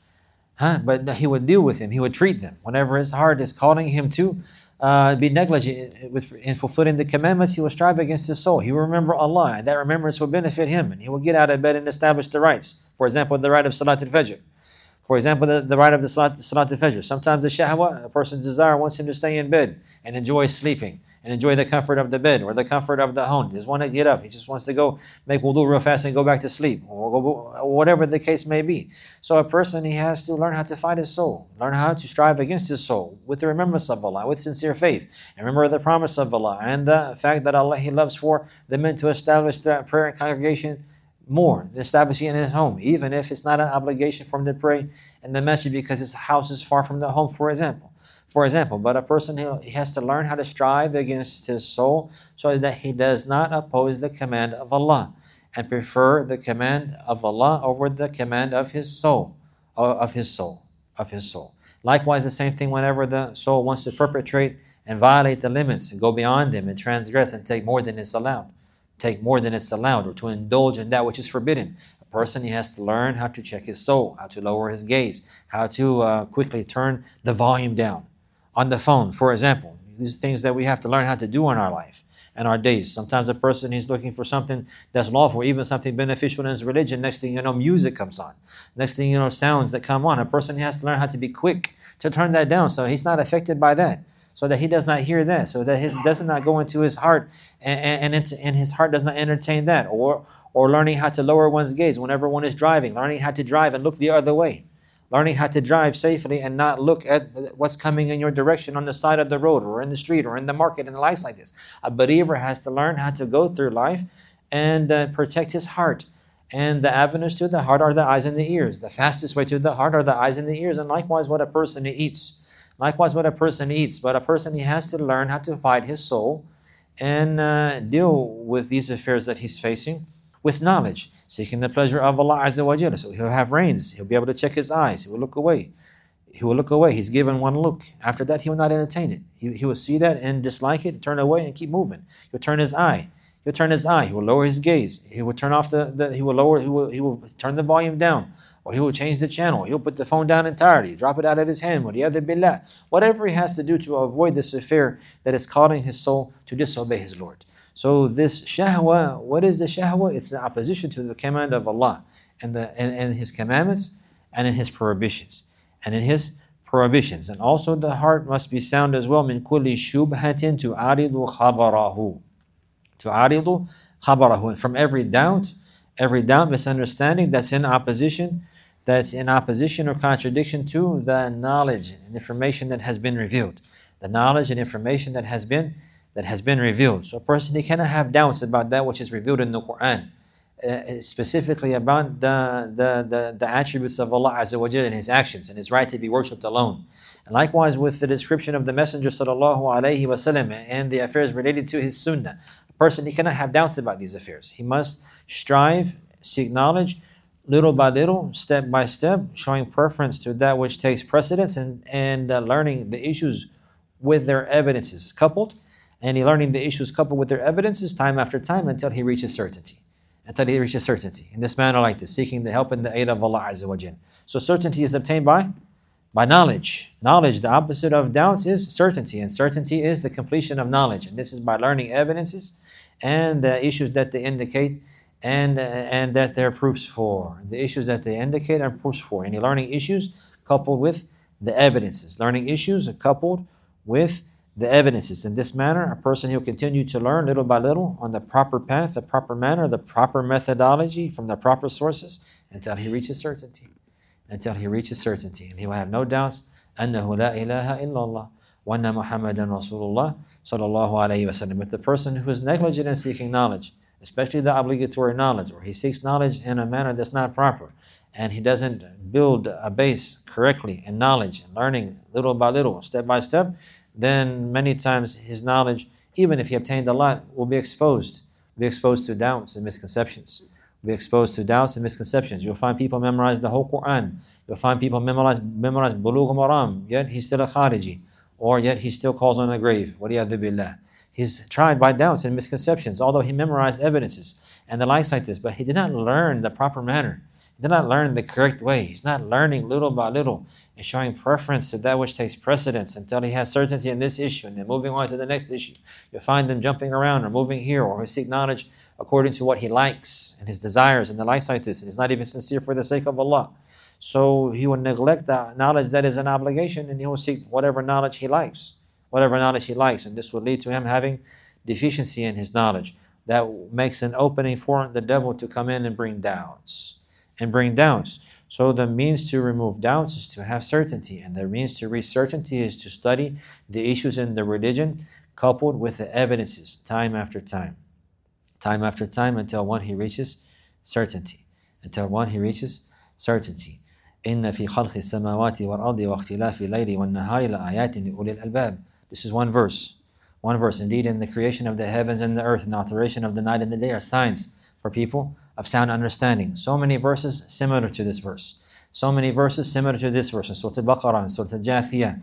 Huh? But he would deal with them, he would treat them. Whenever his heart is calling him to uh, be negligent with, in fulfilling the commandments, he will strive against his soul. He will remember Allah, and that remembrance will benefit him, and he will get out of bed and establish the rights. For example, the right of Salat al-Fajr. For example, the, the right of the Salat, Salat al-Fajr. Sometimes the shahwa, a person's desire wants him to stay in bed and enjoy sleeping, and enjoy the comfort of the bed or the comfort of the home. He just wants to get up. He just wants to go make wudu real fast and go back to sleep, or whatever the case may be. So a person, he has to learn how to fight his soul, learn how to strive against his soul with the remembrance of Allah, with sincere faith, and remember the promise of Allah and the fact that Allah, He loves for the men to establish the prayer and congregation more, establishing it in his home, even if it's not an obligation for him to pray in the masjid because his house is far from the home, for example. For example, but a person, he has to learn how to strive against his soul so that he does not oppose the command of Allah and prefer the command of Allah over the command of his soul, of his soul, of his soul. Likewise, the same thing whenever the soul wants to perpetrate and violate the limits and go beyond them and transgress and take more than is allowed, take more than it's allowed, or to indulge in that which is forbidden. A person, he has to learn how to check his soul, how to lower his gaze, how to uh, quickly turn the volume down. On the phone, for example, these are things that we have to learn how to do in our life and our days. Sometimes a person is looking for something that's lawful, even something beneficial in his religion. Next thing you know, music comes on. Next thing you know, sounds that come on. A person has to learn how to be quick to turn that down so he's not affected by that, so that he does not hear that, so that his does not go into his heart and, and, into, and his heart does not entertain that. Or, or learning how to lower one's gaze whenever one is driving, learning how to drive and look the other way. Learning how to drive safely and not look at what's coming in your direction on the side of the road or in the street or in the market and the lights like this. A believer has to learn how to go through life and uh, protect his heart. And the avenues to the heart are the eyes and the ears. The fastest way to the heart are the eyes and the ears. And likewise what a person eats. Likewise what a person eats. But a person, he has to learn how to fight his soul and uh, deal with these affairs that he's facing with knowledge, seeking the pleasure of Allah Azza wa Jalla. So he'll have reins, he'll be able to check his eyes, he will look away. He will look away, he's given one look. After that, he will not entertain it. He, he will see that and dislike it, turn away and keep moving. He'll turn his eye, he'll turn his eye, he will lower his gaze, he will turn off the, the he will lower, he will, he will turn the volume down, or he will change the channel, he'll put the phone down entirely, drop it out of his hand, waliyadhu billah. Whatever he has to do to avoid this affair that is calling his soul to disobey his Lord. So this shahwa, what is the shahwa? It's the opposition to the command of Allah and, the, and, and His commandments and in His prohibitions. And in His prohibitions. And also the heart must be sound as well. من كل شبهة تعارض خبره. تعارض خبره. From every doubt, every doubt, misunderstanding that's in opposition, that's in opposition or contradiction to the knowledge and information that has been revealed. The knowledge and information that has been that has been revealed. So a person, he cannot have doubts about that which is revealed in the Quran, uh, specifically about the, the, the, the attributes of Allah Azza wa Jalla and His actions and His right to be worshipped alone. And likewise with the description of the Messenger Sallallahu Alaihi Wasallam and the affairs related to his Sunnah. A person, he cannot have doubts about these affairs. He must strive, seek knowledge, little by little, step by step, showing preference to that which takes precedence and, and uh, learning the issues with their evidences coupled. And he learning the issues coupled with their evidences time after time until he reaches certainty. Until he reaches certainty. In this manner like this, seeking the help and the aid of Allah Azza wa Jal. So certainty is obtained by, by knowledge. Knowledge, the opposite of doubts is certainty. And certainty is the completion of knowledge. And this is by learning evidences and the issues that they indicate and, uh, and that they're proofs for. The issues that they indicate are proofs for. And you're learning issues coupled with the evidences. Learning issues are coupled with the evidences. In this manner, a person, he'll continue to learn little by little on the proper path, the proper manner, the proper methodology from the proper sources until he reaches certainty. Until he reaches certainty. And he will have no doubts, أَنَّهُ لَا إِلَهَ إِلَّا اللَّهِ وَأَنَّ مُحَمَّدًا رَسُولُ اللَّهِ sallallahu alayhi wa sallam. But the person who is negligent in seeking knowledge, especially the obligatory knowledge, or he seeks knowledge in a manner that's not proper, and he doesn't build a base correctly in knowledge and learning little by little, step by step, then many times his knowledge, even if he obtained a lot, will be exposed, be exposed to doubts and misconceptions. Be exposed to doubts and misconceptions. You'll find people memorize the whole Quran. You'll find people memorize memorize Bulugh al-Maram, yet he's still a Khariji, or yet he still calls on a grave. Waliyadu billah. He's tried by doubts and misconceptions, although he memorized evidences and the likes like this, but he did not learn the proper manner. He did not learn the correct way. He's not learning little by little and showing preference to that which takes precedence until he has certainty in this issue and then moving on to the next issue. You'll find him jumping around or moving here, or he seek knowledge according to what he likes and his desires and the likes like this, and he's not even sincere for the sake of Allah. So he will neglect the knowledge that is an obligation, and he will seek whatever knowledge he likes, whatever knowledge he likes, and this will lead to him having deficiency in his knowledge. That makes an opening for the devil to come in and bring doubts. And bring doubts. So the means to remove doubts is to have certainty, and the means to reach certainty is to study the issues in the religion coupled with the evidences time after time. Time after time until one he reaches certainty. Until one he reaches certainty. إِنَّ فِي خَلْقِ السَّمَاوَاتِ وَالْأَرْضِ وَاخْتِلَافِ اللَّيْلِ وَالنَّهَارِ لَآيَاتٍ لِأُولِي الْأَلْبَابِ. This is one verse. One verse. Indeed, in the creation of the heavens and the earth and the alteration of the night and the day are signs for people of sound understanding. So many verses similar to this verse. So many verses similar to this verse in Surah Al-Baqarah, in Surah Al-Jathiyah,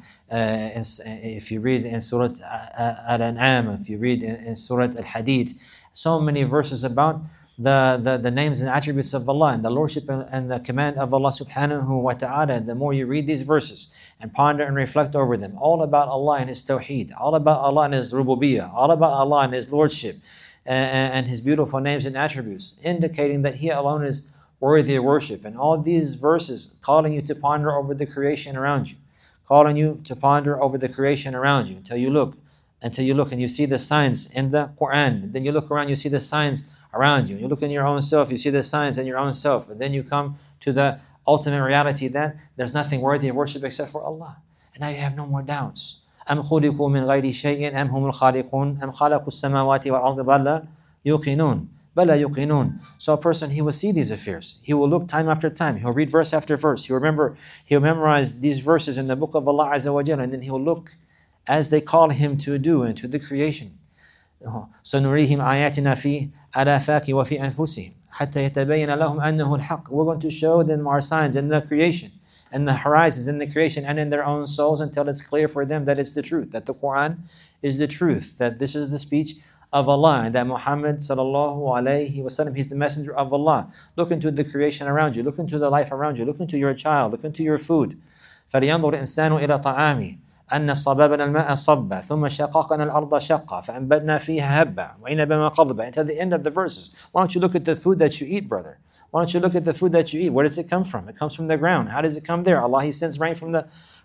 uh, if you read in Surah Al-An'am, if you read in, in Surah Al-Hadid, so many verses about the, the, the names and attributes of Allah and the lordship and, and the command of Allah subhanahu wa ta'ala. The more you read these verses and ponder and reflect over them, all about Allah and His tawheed, all about Allah and His rububiyyah, all about Allah and His lordship, and His beautiful names and attributes, indicating that He alone is worthy of worship. And all these verses calling you to ponder over the creation around you, calling you to ponder over the creation around you until you look, until you look and you see the signs in the Quran. Then you look around, you see the signs around you. You look in your own self, you see the signs in your own self. And then you come to the ultimate reality that there's nothing worthy of worship except for Allah. And now you have no more doubts. أَمْ خُلِقُوا مِنْ غَيْرِ شَيْءٍ أَمْ هُمُ الْخَالِقُونَ أَمْ خَلَقُوا السَّمَاوَاتِ وَالْأَرْضِ بَلَّا يُوقِنُونَ بَلَّا يُوقِنُونَ. So a person, he will see these affairs. He will look time after time. He'll read verse after verse. He'll remember, he'll memorize these verses in the book of Allah Azza wa Jalla, and then he'll look as they call him to do into the creation. سَنُرِيهِمْ آيَاتِنَا فِي الْآفَاقِ وَفِي أَنفُسِهِمْ حَتَّى يَتَبَيَّنَ لَهُمْ أَنَّهُ الْحَقُّ. We're going to show them our signs in the creation, and the horizons in the creation and in their own souls until it's clear for them that it's the truth, that the Quran is the truth, that this is the speech of Allah, and that Muhammad sallallahu alayhi wasallam, he's the messenger of Allah. Look into the creation around you, look into the life around you, look into your child, look into your food. فَلْيَنْظُرْ الْإِنسَانُ إِلَى طَعَامِهِ أَنَّ صَبَبْنَا الْمَاءَ صَبًّا ثُمَّ شَقَقْنَا الْأَرْضَ شَقًّا فَأَنبَتْنَا فِيهَا هَبًّا وَإِنَبًا وَقَضْبًا. Until the end of the verses. Why don't you look at the food that you eat, brother? Why don't you look at the food that you eat? Where does it come from? It comes from the ground. How does it come there? Allah, He sends rain from the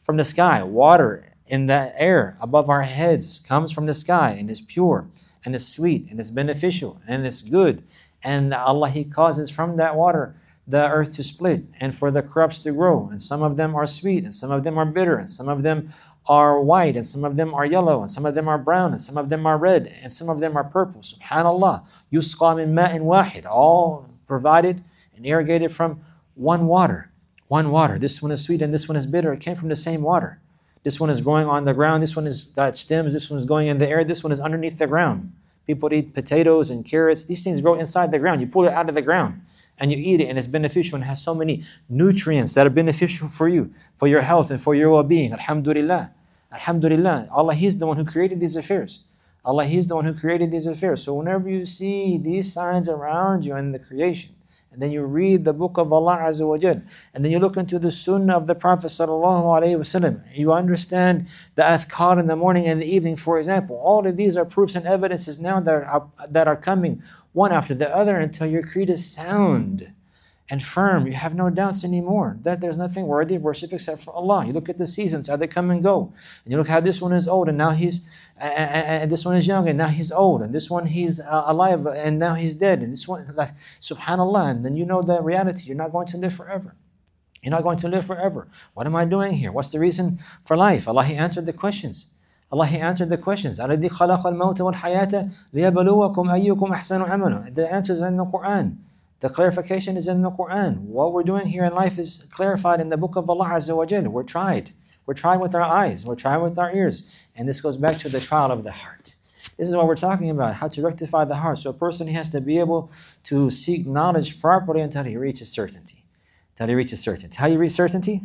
from the sky. Water in the air above our heads comes from the sky and is pure and is sweet and is beneficial and is good. And Allah, He causes from that water the earth to split and for the crops to grow. And some of them are sweet and some of them are bitter and some of them are white and some of them are yellow and some of them are brown and some of them are red and some of them are purple. Subhanallah. Yusqa min ma'in wahid. All provided and irrigated from one water. One water. This one is sweet and this one is bitter. It came from the same water. This one is growing on the ground. This one has got stems. This one is going in the air. This one is underneath the ground. People eat potatoes and carrots. These things grow inside the ground. You pull it out of the ground and you eat it, and it's beneficial and has so many nutrients that are beneficial for you, for your health and for your well-being. Alhamdulillah. Alhamdulillah. Allah, He's the one who created these affairs. Allah, He's the one who created these affairs. So whenever you see these signs around you in the creation, and then you read the book of Allah Azza wa Jal, and then you look into the sunnah of the Prophet Sallallahu Alaihi Wasallam, you understand the adhkar in the morning and the evening, for example. All of these are proofs and evidences now that are, that are coming one after the other until your creed is sound and firm. You have no doubts anymore that there's nothing worthy of worship except for Allah. You look at the seasons, how they come and go. And you look how this one is old and now he's, and this one is young and now he's old. And this one he's uh, alive and now he's dead. And this one, like, subhanallah. And then you know the reality. You're not going to live forever. You're not going to live forever. What am I doing here? What's the reason for life? Allah, He answered the questions. Allah, He answered the questions. الَّذِي خَلَقَ الْمَوْتَ وَالْحَيَاةَ لِيَبْلُوَكُمْ أَيُّكُمْ أَحْسَنُ عَمَلًا. The answer is in the Quran. The clarification is in the Quran. What we're doing here in life is clarified in the book of Allah Azza wa Jal. We're tried. We're tried with our eyes. We're tried with our ears. And this goes back to the trial of the heart. This is what we're talking about, how to rectify the heart. So a person has to be able to seek knowledge properly until he reaches certainty. Until he reaches certainty. How you reach certainty?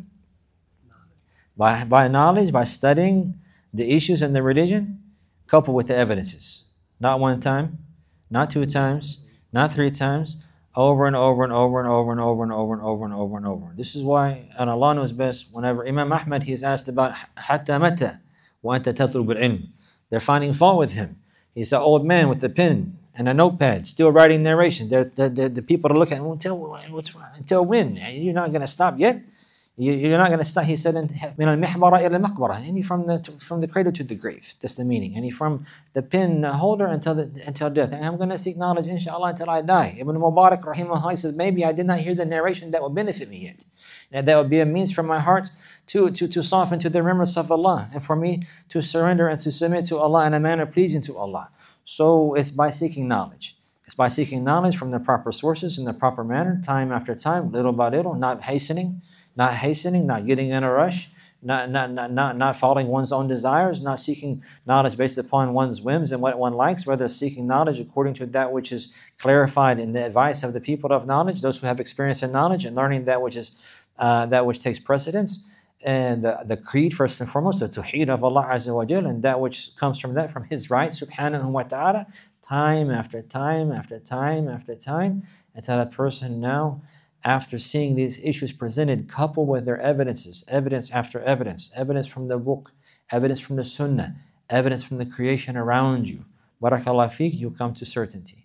By, by knowledge, by studying the issues in the religion, coupled with the evidences. Not one time, not two times, not three times, over and over and over and over and over and over and over and over and over. This is why, and Allah knows best, whenever Imam Ahmad, he's asked about حَتَّى مَتَى وَأَنْتَ تَطْلُبُ الْعِلْمِ. They're finding fault with him. He's an old man with a pen and a notepad, still writing narration. They're, the, the, the people are looking at him, until, what's, until when? You're not going to stop yet? You're not going to stop. He said, "Min al-mihbara ila al-maqbara." Any from the from the cradle to the grave. That's the meaning. Any from the pen holder until the, until death. And I'm going to seek knowledge, inshallah, until I die. Ibn Mubarak, rahimahullah, says, maybe I did not hear the narration that will benefit me yet. And that would be a means for my heart to, to, to soften to the remembrance of Allah, and for me to surrender and to submit to Allah in a manner pleasing to Allah. So it's by seeking knowledge. It's by seeking knowledge from the proper sources in the proper manner, time after time, little by little, not hastening. Not hastening, not getting in a rush, not, not, not, not, not following one's own desires, not seeking knowledge based upon one's whims and what one likes, rather seeking knowledge according to that which is clarified in the advice of the people of knowledge, those who have experience in knowledge, and learning that which is uh, that which takes precedence, and the, the creed first and foremost, the tawheed of Allah Azza wa Jal, and that which comes from that, from His right, subhanahu wa ta'ala, time after time after time after time, until a person now, after seeing these issues presented, coupled with their evidences, evidence after evidence, evidence from the book, evidence from the sunnah, evidence from the creation around you, barakallah fiqh, you come to certainty.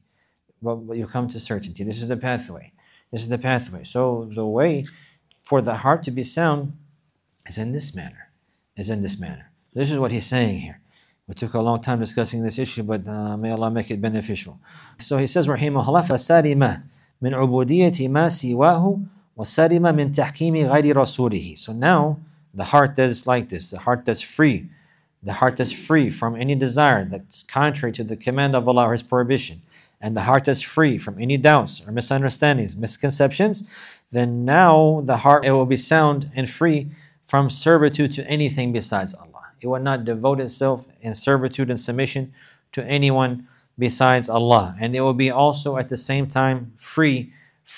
You come to certainty. This is the pathway. This is the pathway. So the way for the heart to be sound is in this manner. Is in this manner. This is what he's saying here. We took a long time discussing this issue, but uh, may Allah make it beneficial. So he says, rahimahullah, فَسَلِمَ من عبودية ما سواه وسلم من تحكيم غير رسوله. So now the heart that is like this, the heart that's free, the heart that's free from any desire that's contrary to the command of Allah or His prohibition, and the heart that's free from any doubts or misunderstandings, misconceptions, then now the heart, it will be sound and free from servitude to anything besides Allah. It will not devote itself in servitude and submission to anyone besides Allah, and it will be also at the same time free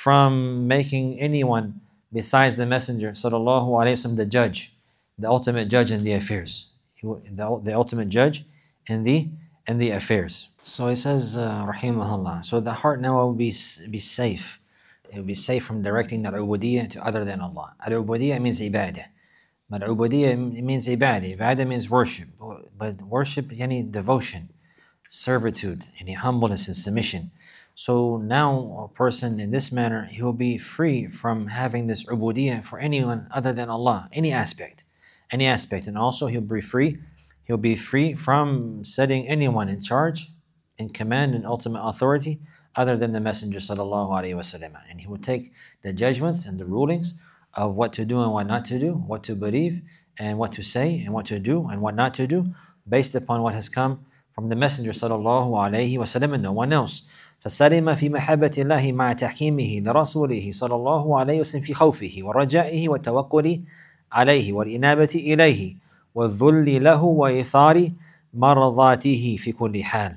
from making anyone besides the Messenger sallallahu alaihi wasallam the judge, the ultimate judge in the affairs, the, the ultimate judge in the in the affairs. So it says, uh, rahimahullah. So the heart now will be be safe. It will be safe from directing the ubudiyyah to other than Allah. Al-ubudiyyah means ibadah, but ubudiyyah means ibadah. Ibadah means worship, but worship yani devotion, servitude, any humbleness and submission. So now a person in this manner, he will be free from having this ubudiyyah for anyone other than Allah, any aspect. any aspect. And also he'll be free, he'll be free from setting anyone in charge, in command and ultimate authority other than the Messenger sallallahu alaihi wasallam. And he will take the judgments and the rulings of what to do and what not to do, what to believe and what to say and what to do and what not to do, based upon what has come from the Messenger sallallahu alaihi wasallam and no one else. فسلم في محبة الله مع تحكيمه لرسوله صلى الله عليه وسلم في خوفه ورجائه والتوكل عليه والإنابة إليه والذل له وإيثار مرضاته في كل حال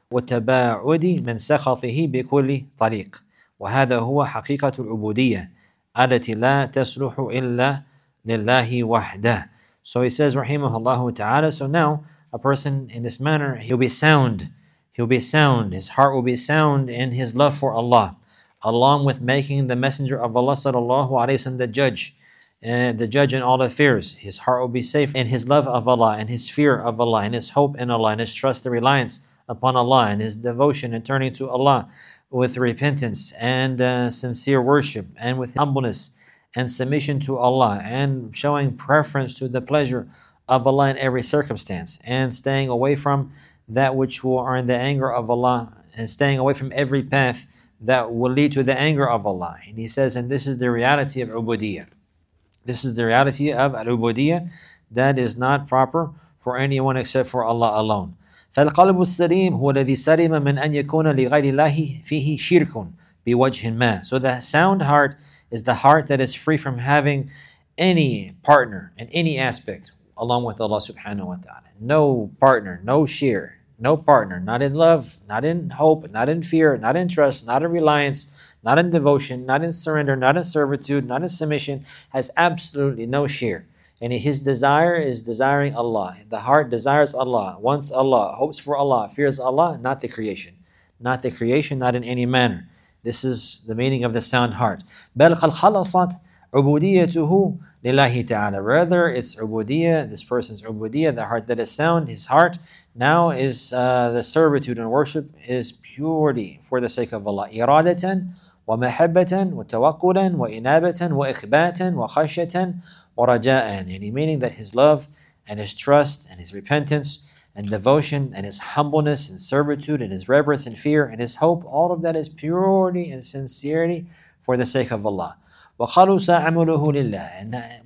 والتباعد من سخطه بكل طريق. وهذا هو حقيقة العبودية التي لا تصلح إلا لله وحده. So he says rahimahullah ta'ala, so now a person in this manner, he'll be sound. He'll be sound. His heart will be sound in his love for Allah, along with making the Messenger of Allah sallallahu alaihi wasallam the judge, and the judge in all affairs. His heart will be safe in his love of Allah, and his fear of Allah, and his hope in Allah, and his trust and reliance upon Allah, and his devotion and turning to Allah with repentance and uh, sincere worship, and with humbleness and submission to Allah, and showing preference to the pleasure of Allah in every circumstance, and staying away from that which will earn the anger of Allah, and staying away from every path that will lead to the anger of Allah. And he says, and this is the reality of ubudiyah. This is the reality of al-ubudiyah that is not proper for anyone except for Allah alone. فالقلب السليم هو الذي سلم من أن يكون لغير الله فيه شرك بوجه ما. So the sound heart is the heart that is free from having any partner in any aspect along with Allah subhanahu wa ta'ala. No partner, no share, no partner, not in love, not in hope, not in fear, not in trust, not in reliance, not in devotion, not in surrender, not in servitude, not in submission, has absolutely no share. And his desire is desiring Allah. The heart desires Allah, wants Allah, hopes for Allah, fears Allah, not the creation. Not the creation, not in any manner. This is the meaning of the sound heart. بل قد خلصت عبوديته لله تعالى. Rather, it's ubudiyah, this person's ubudiyah, the heart that is sound, his heart now is uh, the servitude and worship is purity for the sake of Allah. إرادة ومحبة وتوكلا وإنابة وإخباتا وخشية ورجاء. Yani meaning that his love and his trust and his repentance and devotion and his humbleness and servitude and his reverence and fear and his hope, all of that is purity and sincerity for the sake of Allah. وخلص عمله لله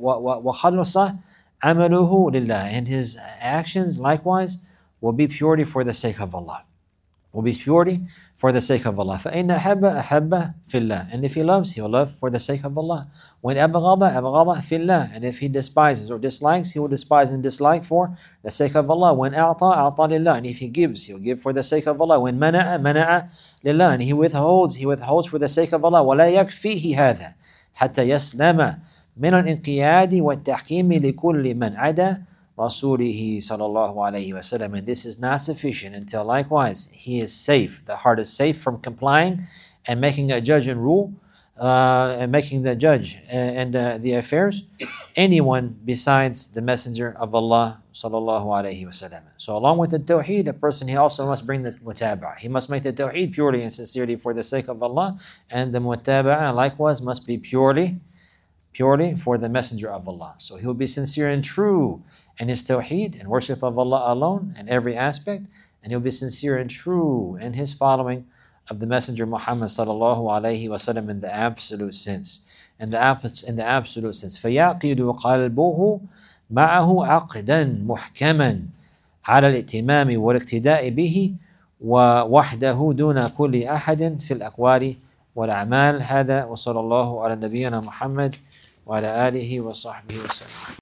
وخلص عمله لله, and his actions likewise will be purity for the sake of Allah. Will be purity for the sake of Allah. فإن أحب أحب في الله, and if he loves, he will love for the sake of Allah. وإن أبغض أبغض في الله, and if he despises or dislikes, he will despise and dislike for the sake of Allah. وإن أعطى أعطى لله, and if he gives, he will give for the sake of Allah. وإن منع منع لله, and he withholds, he withholds for the sake of Allah. ولا يكفيه هذا حتى يسلم من الانقياد والتحكيم لكل من عدا رسوله صلى الله عليه وسلم. And this is not sufficient until likewise he is safe. The heart is safe from complying and making a judge and rule uh, and making the judge and uh, the affairs anyone besides the Messenger of Allah sallallahu alaihi wasallam. So along with the tawheed, a person he also must bring the mutaba'a. He must make the tawheed purely and sincerely for the sake of Allah, and the mutaba'a likewise must be purely purely for the Messenger of Allah. So he will be sincere and true in his tawheed and worship of Allah alone in every aspect, and he'll be sincere and true in his following of the Messenger Muhammad sallallahu alaihi wasallam in the absolute sense. In the, in the absolute sense. فَيَعْقِدُ قَلْبُهُ معه عقدا محكما على الائتمام والاقتداء به ووحده دون كل أحد في الأقوال والأعمال. هذا وصلى الله على نبينا محمد وعلى آله وصحبه وسلم.